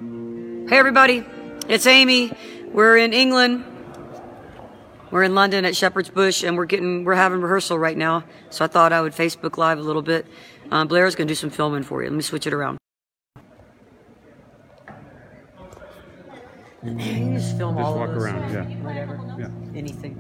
Hey everybody, it's Amy. We're in England. We're in London at Shepherd's Bush, and we're having rehearsal right now. So I thought I would Facebook Live a little bit. Blair's gonna do some filming for you. Let me switch it around. You can just film Just all walk of us, around, yeah. Whatever. Yeah. Anything.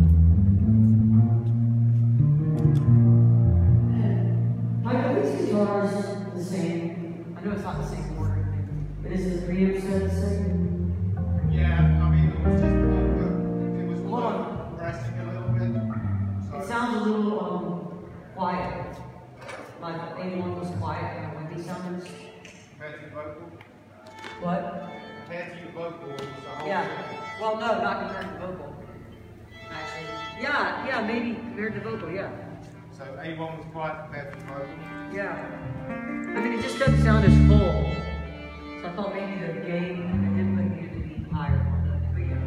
Are these guitars the same? I know it's not the same order, but is the preamp set the same? Yeah, I mean, it was just resting a little bit. So. It sounds a little quiet. Like the 81 was quiet, kind of wimpy sounding. Compared to your vocal? What? Compared to your vocal, it was a whole Yeah. thing. Well, no, not compared to vocal. Actually. Yeah, maybe compared to vocal, yeah. So A1 was quiet compared to your vocal? Yeah. I mean, it just doesn't sound as full. So I thought maybe the gain and the input needed to be higher on the preamp.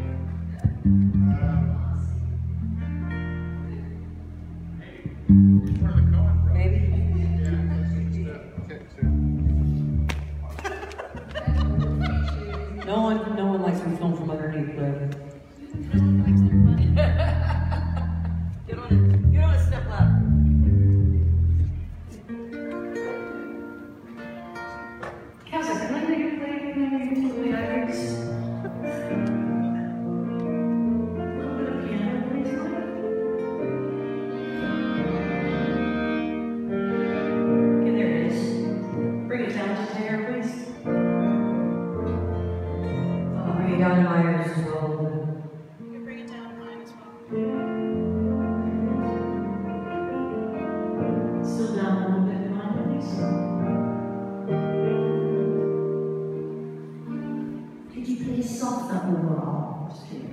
Maybe. One of the Cohen brothers. Maybe. No one likes to be filmed from underneath, but get on a step ladder. Kelsey, can I make you play the lyrics? A little bit of piano, please. Okay, there it is. Bring it down to there, please. Bring it down to my ears as well. You bring it down to mine as well. Still down a little bit in my place. Could you please soften up overall? Just kidding.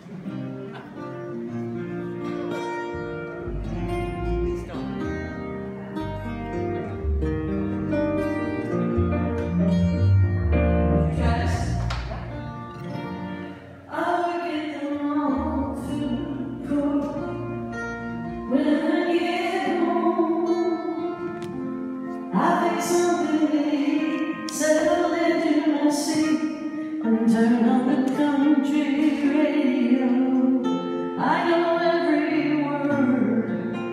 Turn on the country radio. I know every word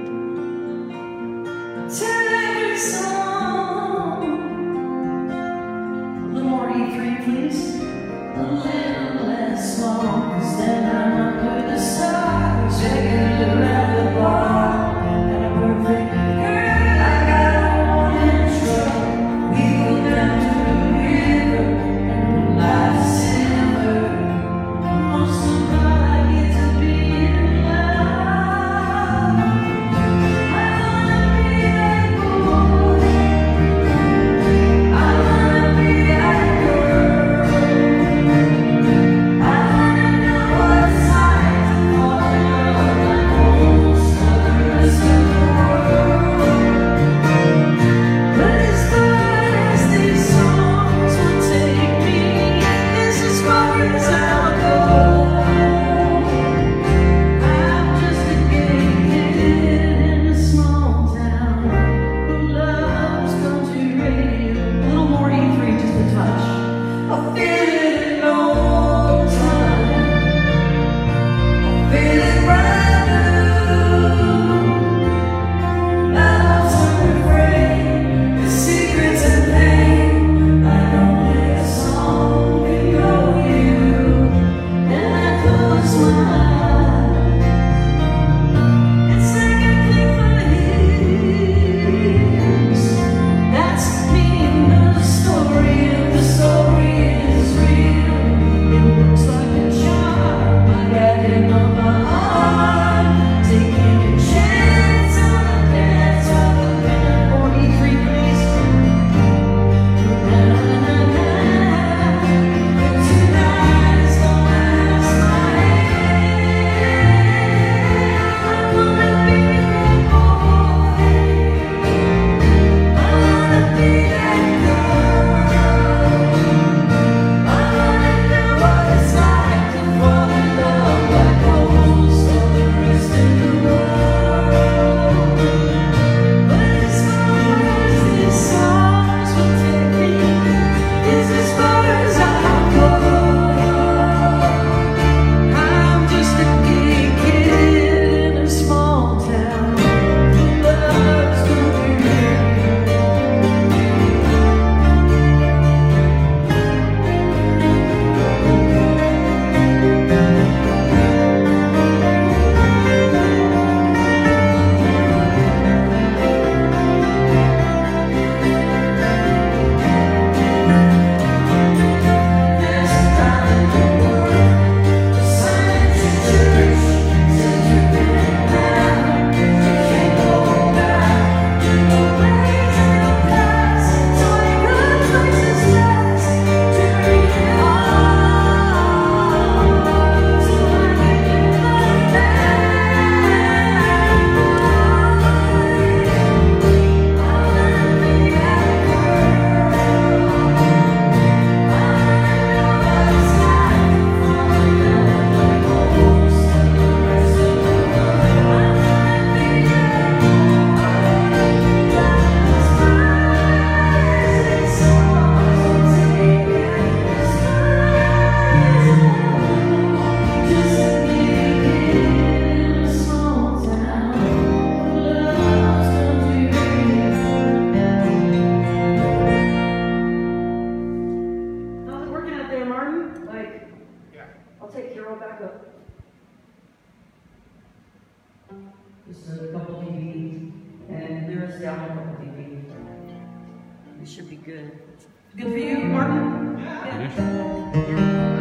to every song. A little more E3, please. A little less long, 'cause then I'm under the stars, checking around the bar. And a perfect girl, I got one intro. We go down to the river and the lights. Most of all, I get to be in love. I wanna be that boy. I wanna be that girl. I wanna know what Just a couple dB, and lyrics down a couple dB. It should be good. Good for you, Martin? Yeah. Yeah.